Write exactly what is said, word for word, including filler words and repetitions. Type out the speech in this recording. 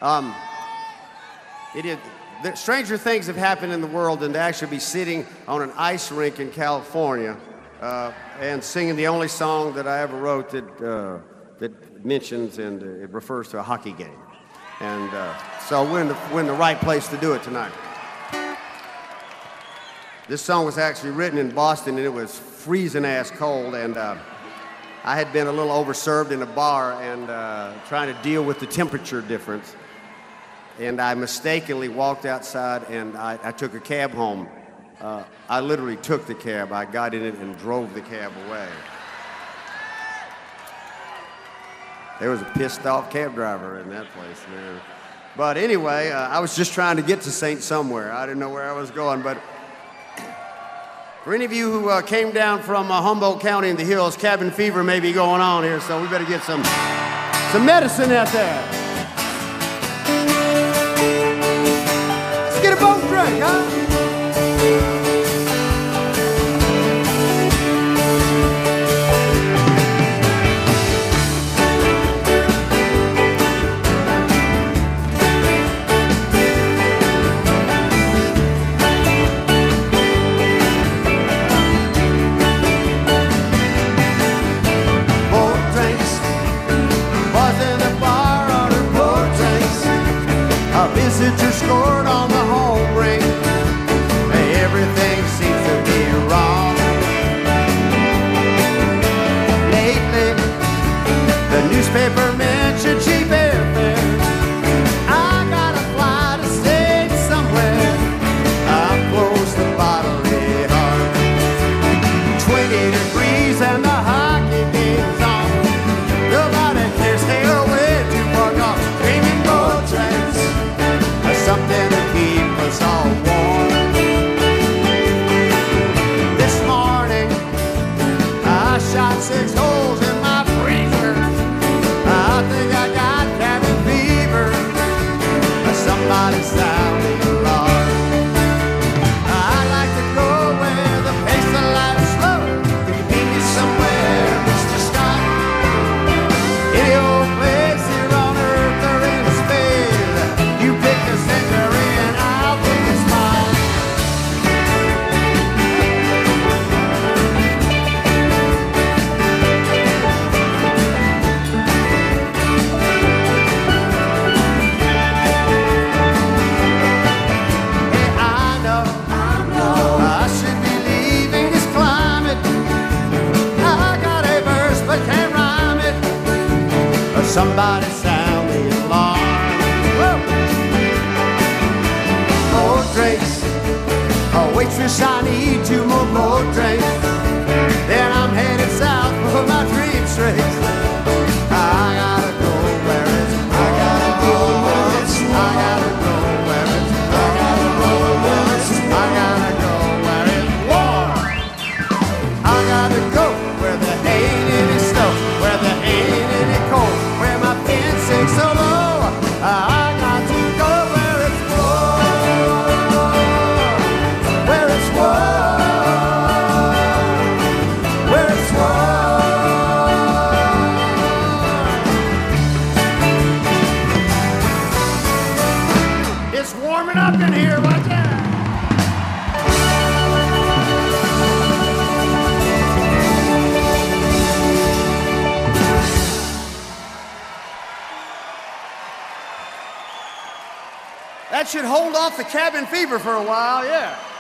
Um, it is, there, stranger things have happened in the world than to actually be sitting on an ice rink in California uh, and singing the only song that I ever wrote that, uh, that mentions and uh, it refers to a hockey game. And uh, so we're in, the, we're in the right place to do it tonight. This song was actually written in Boston, and it was freezing ass cold, and uh, I had been a little overserved in a bar and uh, trying to deal with the temperature difference. And I mistakenly walked outside and I, I took a cab home. Uh, I literally took the cab. I got in it and drove the cab away. There was a pissed off cab driver in that place, man. But anyway, uh, I was just trying to get to Saint somewhere. I didn't know where I was going, but for any of you who uh, came down from uh, Humboldt County in the hills, cabin fever may be going on here, so we better get some, some medicine out there. Let's get a boat drink, huh? Visitor scored on the home ring. Everything seems to be wrong. Lately, the newspaper mentioned cheap airfare. I gotta fly to stay somewhere. I'm close to bodily harm. Twenty degrees and the hockey game's on. Nobody cares, stay away too far gone. Dreaming boat trains, something to keep us all warm. This morning, I shot six holes in my freezer. I think I got cabin fever. Somebody sound the alarm. I like to go where the pace of life is slow. Can you meet me somewhere, Mister Scott? Any old place here on earth or in space. You pick a century and I'll pick a spot. Hey, I know, I know I should be leaving this climate. I got a verse but can't rhyme it. Or somebody sound the alarm. Whoa. More drinks. Oh, waitress, I need two more more drinks. Then I'm headed south for my dream straight. I gotta go where it's I gotta go where it's I gotta go where it's I gotta go where it's I gotta go where it's warm. I gotta go where there ain't any snow, where there ain't any cold, where my pen sinks so low. I got to go where it's warm, where it's warm, where it's warm. It's warming up in here, watch out. That should hold off the cabin fever for a while, yeah.